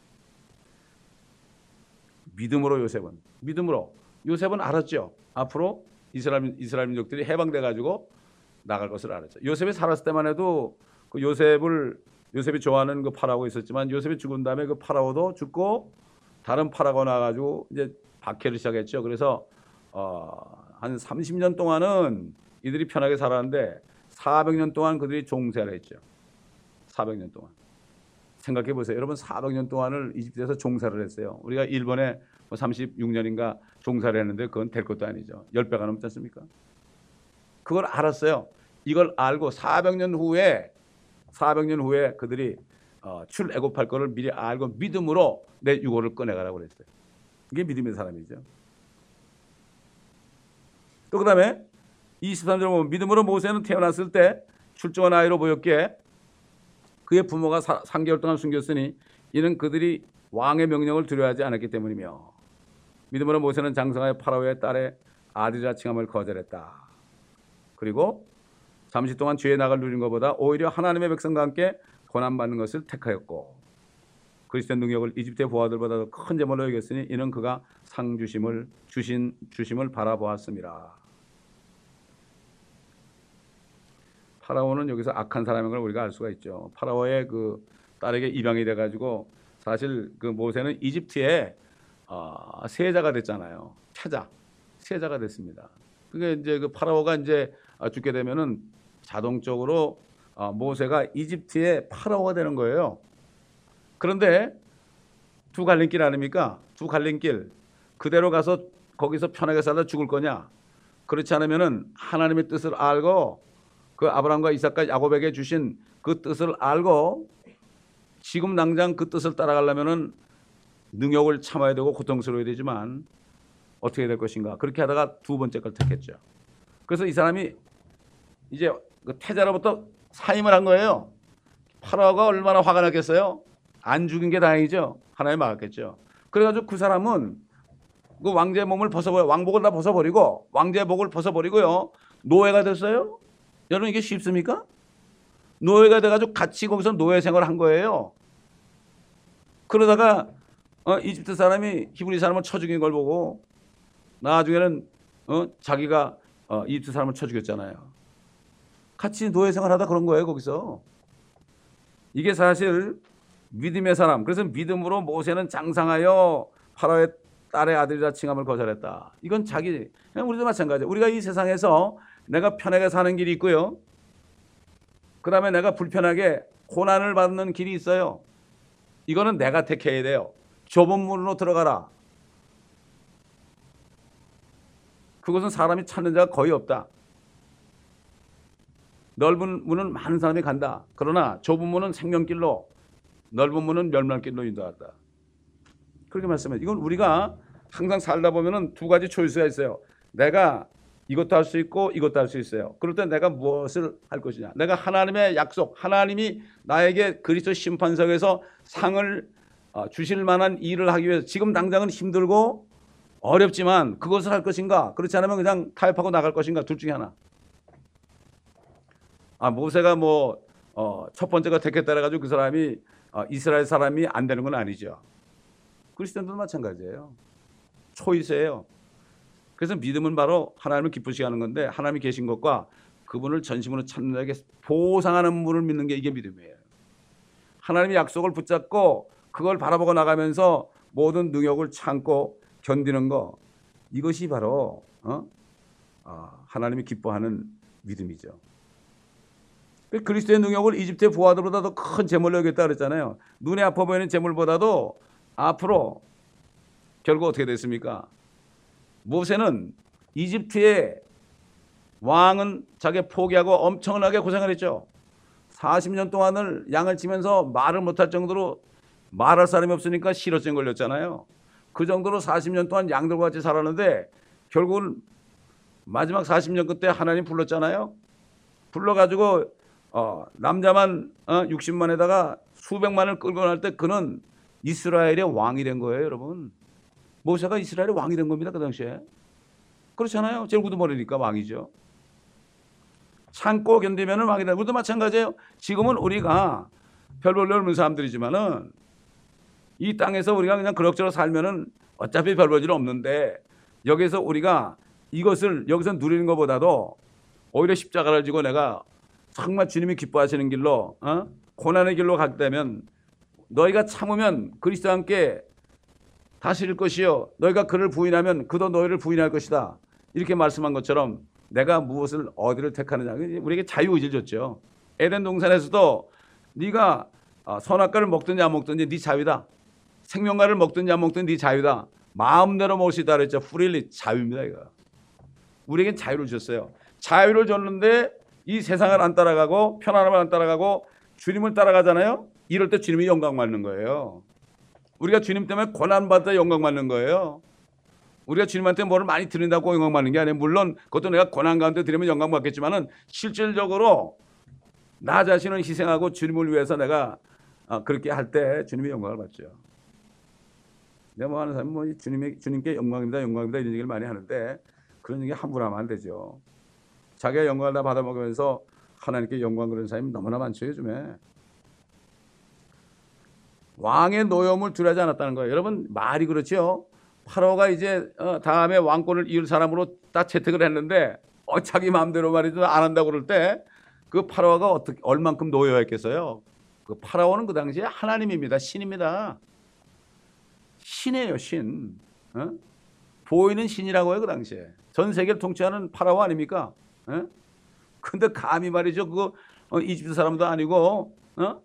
믿음으로 요셉은 알았죠. 앞으로 이스라엘 민족들이 해방돼 가지고 나갈 것을 알았죠. 요셉이 살았을 때만 해도 그 요셉이 좋아하는 그 파라오가 있었지만 요셉이 죽은 다음에 그 파라오도 죽고 다른 파라오가 나가지고 이제 박해를 시작했죠. 그래서 한 30년 동안은 이들이 편하게 살았는데 400년 동안 그들이 종살이를 했죠. 400년 동안. 생각해 보세요. 여러분 400년 동안을 이집트에서 종살이를 했어요. 우리가 일본에 36년인가 종살이를 했는데 그건 될 것도 아니죠. 10배가 넘지 않습니까? 그걸 알았어요. 이걸 알고 400년 후에 그들이 출애굽할 거를 미리 알고 믿음으로 내 유고를 꺼내가라고 그랬어요. 이게 믿음의 사람이죠. 또 그 다음에 23절 보면 믿음으로 모세는 태어났을 때 출중한 아이로 보였기에 그의 부모가 3개월 동안 숨겼으니 이는 그들이 왕의 명령을 두려워하지 않았기 때문이며 믿음으로 모세는 장성하여 파라오의 딸의 아들이라 칭함을 거절했다. 그리고 잠시 동안 죄의 낙을 누린 것보다 오히려 하나님의 백성과 함께 고난받는 것을 택하였고 그리스도의 능력을 이집트의 부하들보다도 큰 재물로 여겼으니 이는 그가 상 주심을 바라보았습니다. 파라오는 여기서 악한 사람인 걸 우리가 알 수가 있죠. 파라오의 그 딸에게 입양이 돼가지고 사실 그 모세는 이집트의 세자가 됐잖아요. 세자가 됐습니다. 그게 이제 그 파라오가 이제 죽게 되면은 자동적으로 모세가 이집트의 파라오가 되는 거예요. 그런데 두 갈림길 아닙니까? 두 갈림길 그대로 가서 거기서 편하게 살다 죽을 거냐? 그렇지 않으면은 하나님의 뜻을 알고 그 아브라함과 이삭과 야곱에게 주신 그 뜻을 알고 지금 당장 그 뜻을 따라가려면은 능욕을 참아야 되고 고통스러워야 되지만 어떻게 될 것인가? 그렇게 하다가 두 번째 걸 택했죠. 그래서 이 사람이 이제 그 태자로부터 사임을 한 거예요. 파라오가 얼마나 화가 났겠어요? 안 죽인 게 다행이죠. 하나님 막았겠죠. 그래가지고 그 사람은 그 왕제의 몸을 왕복을 다 벗어버리고 왕제의 복을 벗어버리고요. 노예가 됐어요. 여러분 이게 쉽습니까? 노예가 돼가지고 같이 거기서 노예 생활을 한 거예요. 그러다가 이집트 사람이 히브리 사람을 쳐 죽인 걸 보고 나중에는 자기가 이집트 사람을 쳐 죽였잖아요. 같이 노예 생활하다 그런 거예요. 거기서. 이게 사실 믿음의 사람. 그래서 믿음으로 모세는 장상하여 파라오의 딸의 아들이라 칭함을 거절했다. 이건 그냥 우리도 마찬가지예요. 우리가 이 세상에서 내가 편하게 사는 길이 있고요. 그 다음에 내가 불편하게 고난을 받는 길이 있어요. 이거는 내가 택해야 돼요. 좁은 문으로 들어가라. 그것은 사람이 찾는 자가 거의 없다. 넓은 문은 많은 사람이 간다. 그러나 좁은 문은 생명길로, 넓은 문은 멸망길로 인도한다. 그렇게 말씀해요. 이건 우리가 항상 살다 보면은 두 가지 초이스가 있어요. 내가 이것도 할 수 있고 이것도 할 수 있어요. 그럴 때 내가 무엇을 할 것이냐. 내가 하나님의 약속, 하나님이 나에게 그리스도 심판석에서 상을 주실 만한 일을 하기 위해서 지금 당장은 힘들고 어렵지만 그것을 할 것인가. 그렇지 않으면 그냥 타협하고 나갈 것인가. 둘 중에 하나. 모세가 첫 번째가 택했다 해가지고 그 사람이 이스라엘 사람이 안 되는 건 아니죠. 그리스도인들도 마찬가지예요. 초이스예요. 그래서 믿음은 바로 하나님을 기쁘시게 하는 건데 하나님이 계신 것과 그분을 전심으로 찾는 자에게 보상하는 분을 믿는 게 이게 믿음이에요. 하나님의 약속을 붙잡고 그걸 바라보고 나가면서 모든 능력을 참고 견디는 거 이것이 바로 하나님이 기뻐하는 믿음이죠. 그리스도의 능력을 이집트의 부하들보다도 큰 재물로 여겼다 그랬잖아요. 눈에 아파 보이는 재물보다도 앞으로 결국 어떻게 됐습니까? 모세는 이집트의 왕은 자기 포기하고 엄청나게 고생을 했죠. 40년 동안을 양을 치면서 말을 못할 정도로 말할 사람이 없으니까 실어증 걸렸잖아요. 그 정도로 40년 동안 양들과 같이 살았는데 결국은 마지막 40년 끝에 하나님 불렀잖아요. 불러가지고 남자만 60만에다가 수백만을 끌고 날 때 그는 이스라엘의 왕이 된 거예요. 여러분. 모세가 이스라엘의 왕이 된 겁니다. 그 당시에. 그렇잖아요. 제일 우두머리니까 왕이죠. 참고 견디면 왕이 되는 것도 마찬가지예요. 지금은 우리가 별 볼 일 없는 사람들이지만은 이 땅에서 우리가 그냥 그럭저럭 살면은 어차피 별 볼 일 없는데 여기서 우리가 이것을 여기서 누리는 것보다도 오히려 십자가를 지고 내가 정말 주님이 기뻐하시는 길로 고난의 길로 가게 되면 너희가 참으면 그리스도와 함께 다스릴 것이요 너희가 그를 부인하면 그도 너희를 부인할 것이다. 이렇게 말씀한 것처럼 내가 무엇을 어디를 택하느냐 우리에게 자유의지를 줬죠. 에덴 동산에서도 네가 선악과를 먹든지 안 먹든지 네 자유다. 생명과를 먹든지 안 먹든지 네 자유다. 마음대로 먹을 수 있다 그랬죠. 프릴리 자유입니다. 이거. 우리에겐 자유를 주셨어요. 자유를 줬는데 이 세상을 안 따라가고 편안함을 안 따라가고 주님을 따라가잖아요. 이럴 때 주님이 영광 받는 거예요. 우리가 주님 때문에 고난받다 영광 받는 거예요. 우리가 주님한테 뭐를 많이 드린다고 영광 받는 게 아니에요. 물론 그것도 내가 고난 가운데 드리면 영광 받겠지만은 실질적으로 나 자신을 희생하고 주님을 위해서 내가 그렇게 할 때 주님이 영광을 받죠. 내가 뭐 하는 사람은 뭐 주님께 영광입니다, 영광입니다 이런 얘기를 많이 하는데 그런 얘기 함부로 하면 안 되죠. 자기가 영광을 다 받아먹으면서 하나님께 영광 그런 사람이 너무나 많죠 요즘에. 왕의 노여움을 두려워하지 않았다는 거예요. 여러분 말이 그렇죠. 파라오가 이제 다음에 왕권을 이을 사람으로 딱 채택을 했는데 자기 마음대로 말이죠 안 한다고 그럴 때 그 파라오가 어떻게 얼만큼 노여했겠어요. 그 파라오는 그 당시에 하나님입니다. 신입니다. 신이에요 신. 보이는 신이라고 해요 그 당시에. 전 세계를 통치하는 파라오 아닙니까? 근데 감히 말이죠 그거 이집트 사람도 아니고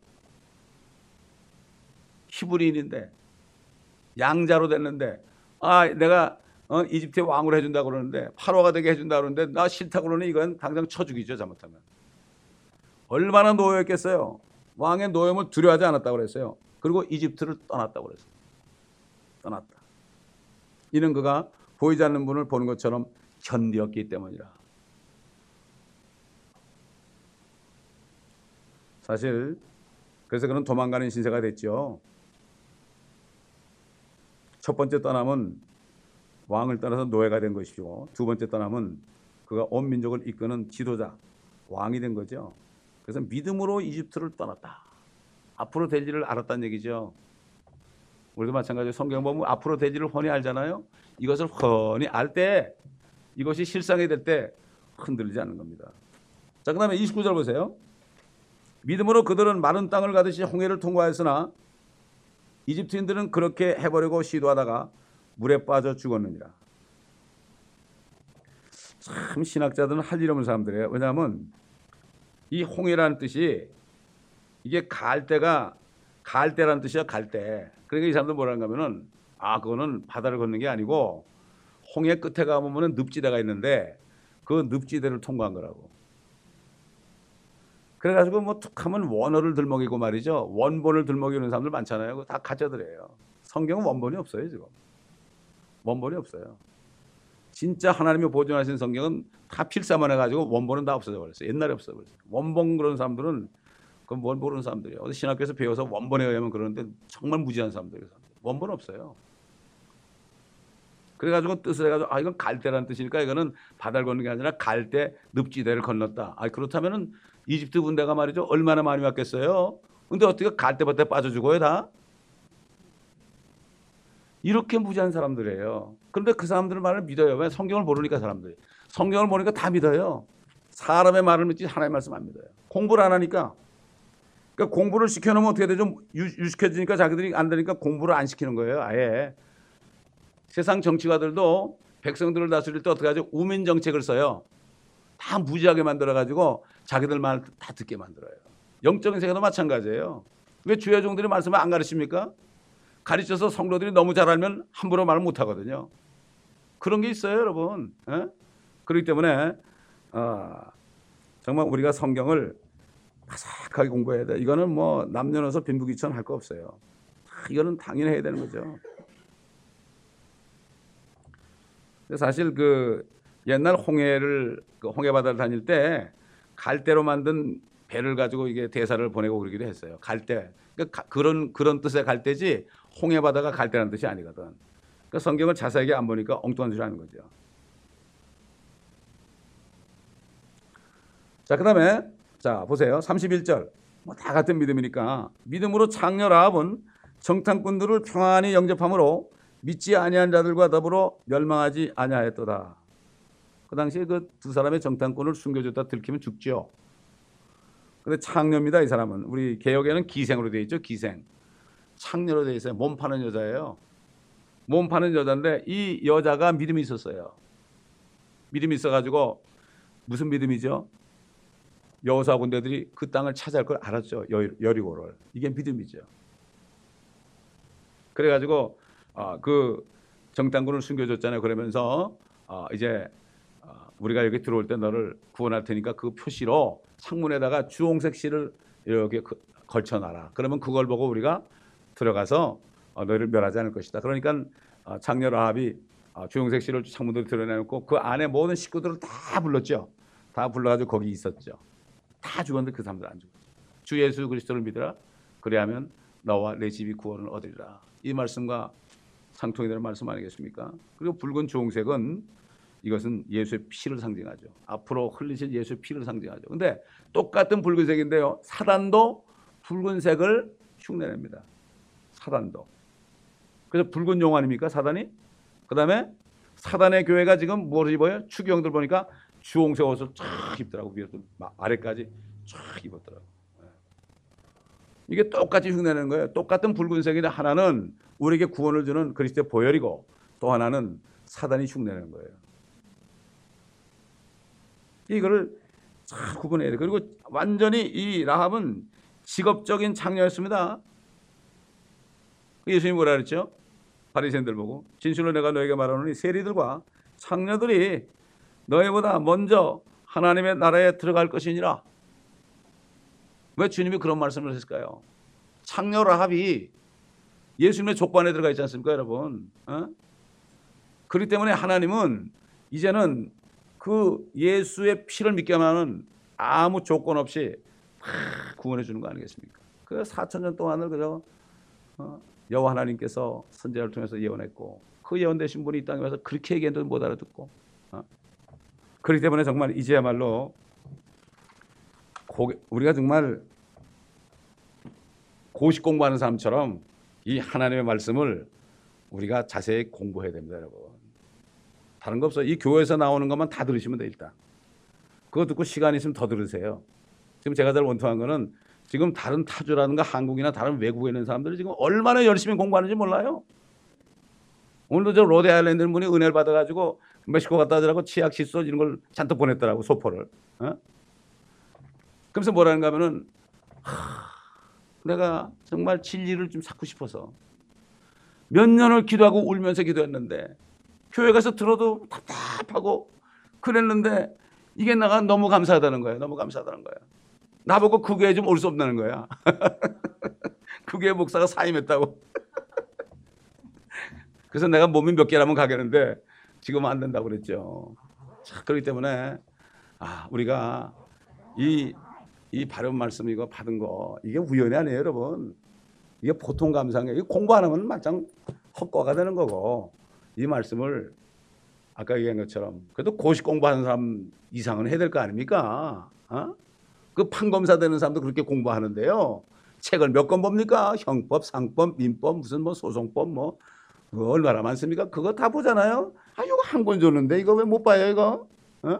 히브리인인데 양자로 됐는데 내가 이집트의 왕으로 해준다고 그러는데 파로가 되게 해준다고 그러는데 나 싫다고 그러니 이건 당장 쳐 죽이죠 잘못하면. 얼마나 노예였겠어요. 왕의 노예임을 두려워하지 않았다고 그랬어요. 그리고 이집트를 떠났다고 그랬어요. 떠났다. 이는 그가 보이지 않는 분을 보는 것처럼 견디었기 때문이라. 사실 그래서 그는 도망가는 신세가 됐죠. 첫 번째 떠남은 왕을 떠나서 노예가 된 것이고 두 번째 떠남은 그가 온 민족을 이끄는 지도자, 왕이 된 거죠. 그래서 믿음으로 이집트를 떠났다. 앞으로 될 일을 알았다는 얘기죠. 우리도 마찬가지로 성경 보면 앞으로 될 일을 훤히 알잖아요. 이것을 훤히 알 때 이것이 실상이 될 때 흔들리지 않는 겁니다. 자, 그 다음에 29절 보세요. 믿음으로 그들은 마른 땅을 가듯이 홍해를 통과했으나 이집트인들은 그렇게 해보려고 시도하다가 물에 빠져 죽었느니라. 참 신학자들은 할 일 없는 사람들이에요. 왜냐하면 이 홍해라는 뜻이 이게 갈대라는 뜻이야. 갈대. 그러니까 이 사람들 뭐라는가 하면은 그거는 바다를 걷는 게 아니고 홍해 끝에 가보면 늪지대가 있는데 그 늪지대를 통과한 거라고. 그래가지고 뭐 툭하면 원어를 들먹이고 말이죠. 원본을 들먹이는 사람들 많잖아요. 그거 다 가짜들이에요. 성경은 원본이 없어요 지금. 원본이 없어요. 진짜 하나님이 보존하신 성경은 다 필사만 해가지고 원본은 다 없어져 버렸어요. 옛날에 없어져 버렸어요. 원본 그런 사람들은 그건 뭘 모르는 사람들이에요. 어디 신학교에서 배워서 원본에 의하면 그러는데 정말 무지한 사람들이에요. 원본 없어요. 그래가지고 뜻을 해가지고 이건 갈대라는 뜻이니까 이거는 바다를 걷는 게 아니라 갈대 늪지대를 건넜다. 그렇다면은 이집트 군대가 말이죠 얼마나 많이 왔겠어요. 근데 어떻게 갈대밭에 빠져 죽어요 다? 이렇게 무지한 사람들이에요. 그런데 그 사람들의 말을 믿어요. 왜? 성경을 모르니까 사람들이. 성경을 보니까 다 믿어요. 사람의 말을 믿지 하나님의 말씀 안 믿어요. 공부를 안 하니까. 그러니까 공부를 시켜놓으면 어떻게 되죠? 유식해지니까 자기들이 안 되니까 공부를 안 시키는 거예요. 아예. 세상 정치가들도 백성들을 다스릴 때 어떻게 하죠? 우민 정책을 써요. 다 무지하게 만들어가지고 자기들 말 다 듣게 만들어요. 영적인 세계도 마찬가지예요. 왜 주의 종들이 말씀을 안 가르칩니까? 가르쳐서 성도들이 너무 잘 알면 함부로 말을 못 하거든요. 그런 게 있어요, 여러분. 그렇기 때문에 정말 우리가 성경을 바삭하게 공부해야 돼. 이거는 뭐 남녀노소 빈부귀천 할 거 없어요. 이거는 당연히 해야 되는 거죠. 사실 그 옛날 홍해 바다를 다닐 때 갈대로 만든 배를 가지고 이게 대사를 보내고 그러기도 했어요. 갈대. 그러니까 그런 뜻의 갈대지 홍해 바다가 갈대라는 뜻이 아니거든. 그러니까 성경을 자세하게 안 보니까 엉뚱한 소리 하는 거죠. 자, 그다음에 보세요. 31절. 뭐 다 같은 믿음이니까 믿음으로 창녀 라합은 정탐꾼들을 평안히 영접함으로 믿지 아니한 자들과 더불어 멸망하지 아니하였도다. 그 당시에 그 두 사람의 정탐꾼을 숨겨줬다 들키면 죽죠. 근데 창녀입니다. 이 사람은 우리 개역에는 기생으로 되어 있죠. 기생. 창녀로 되어 있어요. 몸 파는 여자예요. 몸 파는 여자인데 이 여자가 믿음이 있었어요. 믿음이 있어가지고 무슨 믿음이죠? 여호수아 군대들이 그 땅을 차지할 걸 알았죠. 여리고를. 이게 믿음이죠. 그래가지고 그 정탐꾼을 숨겨줬잖아요. 그러면서 이제 우리가 여기 들어올 때 너를 구원할 테니까 그 표시로 창문에다가 주홍색 실을 이렇게 걸쳐놔라. 그러면 그걸 보고 우리가 들어가서 너희를 멸하지 않을 것이다. 그러니까 창녀 라합이 주홍색 실을 창문으로 드러내놓고 그 안에 모든 식구들을 다 불렀죠. 다 불러가지고 거기 있었죠. 다 죽었는데 그 사람들 안 죽었죠. 주 예수 그리스도를 믿으라. 그래야면 너와 내 집이 구원을 얻으리라. 이 말씀과 상통이 되는 말씀 아니겠습니까? 그리고 붉은 주홍색은 이것은 예수의 피를 상징하죠. 앞으로 흘리실 예수의 피를 상징하죠. 근데 똑같은 붉은색인데요. 사단도 붉은색을 흉내냅니다. 사단도. 그래서 붉은 용 아닙니까? 사단이? 그 다음에 사단의 교회가 지금 무엇을 입어요? 추기경들 보니까 주홍색 옷을 쫙 입더라고. 위에서 아래까지 쫙 입었더라고. 이게 똑같이 흉내내는 거예요. 똑같은 붉은색인데 하나는 우리에게 구원을 주는 그리스도의 보혈이고 또 하나는 사단이 흉내내는 거예요. 이거를 잘 구분해야 돼요. 그리고 완전히 이 라합은 직업적인 창녀였습니다. 예수님이 뭐라 그랬죠? 바리새인들 보고 진실로 내가 너에게 말하노니 세리들과 창녀들이 너희보다 먼저 하나님의 나라에 들어갈 것이니라. 왜 주님이 그런 말씀을 하셨을까요? 창녀 라합이 예수님의 족반에 들어가 있지 않습니까, 여러분? 그렇기 때문에 하나님은 이제는 그 예수의 피를 믿게만 하는 아무 조건 없이 구원해 주는 거 아니겠습니까? 그 4,000년 동안을 그저 여호와 하나님께서 선지자를 통해서 예언했고 그 예언되신 분이 이 땅에 와서 그렇게 얘기했는데 못 알아듣고 그렇기 때문에 정말 이제야말로 우리가 정말 고시 공부하는 사람처럼 이 하나님의 말씀을 우리가 자세히 공부해야 됩니다, 여러분. 다른 거 없어요. 이 교회에서 나오는 것만 다 들으시면 돼. 일단 그거 듣고 시간 있으면 더 들으세요. 지금 제가 잘 원통한 거는 지금 다른 타주라든가 한국이나 다른 외국에 있는 사람들이 지금 얼마나 열심히 공부하는지 몰라요. 오늘도 저 로데 아일랜드 분이 은혜를 받아가지고 멕시코 갔다 하더라고. 치약 칫솔 이런 걸 잔뜩 보냈더라고. 소포를. 그러면서 뭐라는가 하면은 내가 정말 진리를 좀 찾고 싶어서 몇 년을 기도하고 울면서 기도했는데 교회 가서 들어도 답답하고 그랬는데 이게 내가 너무 감사하다는 거예요. 너무 감사하다는 거예요. 나보고 그 교회 좀 올 수 없다는 거야. 그 교회 목사가 사임했다고. 그래서 내가 몸이 몇 개라면 가겠는데 지금은 안 된다고 그랬죠. 자, 그렇기 때문에 우리가 이 바른 말씀 이거 받은 거 이게 우연이 아니에요, 여러분. 이게 보통 감상이에요. 공부 안 하면 막상 헛과가 되는 거고 이 말씀을 아까 얘기한 것처럼 그래도 고시 공부하는 사람 이상은 해야 될 거 아닙니까? 그 판검사 되는 사람도 그렇게 공부하는데요. 책을 몇 권 봅니까? 형법, 상법, 민법, 무슨 뭐 소송법 뭐 얼마나 많습니까? 그거 다 보잖아요. 이거 한 권 줬는데 이거 왜 못 봐요, 이거?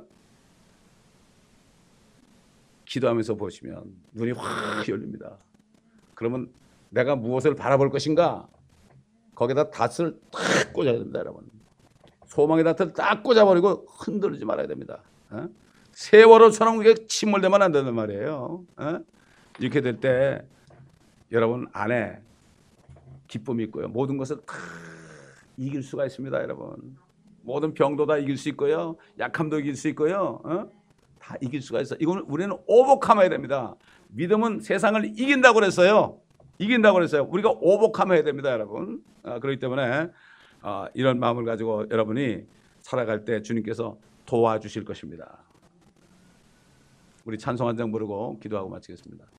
기도하면서 보시면 눈이 확 열립니다. 그러면 내가 무엇을 바라볼 것인가? 거기다 닷을 딱 꽂아야 됩니다, 여러분. 소망의 닷을 딱 꽂아버리고 흔들지 말아야 됩니다. 세월호처럼 그게 침몰되면 안 된단 말이에요. 이렇게 될 때 여러분 안에 기쁨이 있고요. 모든 것을 다 이길 수가 있습니다, 여러분. 모든 병도 다 이길 수 있고요. 약함도 이길 수 있고요. 다 이길 수가 있어요. 이거는 우리는 오복함해야 됩니다. 믿음은 세상을 이긴다고 그랬어요. 이긴다고 그랬어요. 우리가 오복함해야 됩니다, 여러분. 그렇기 때문에 이런 마음을 가지고 여러분이 살아갈 때 주님께서 도와주실 것입니다. 우리 찬송 한 장 부르고 기도하고 마치겠습니다.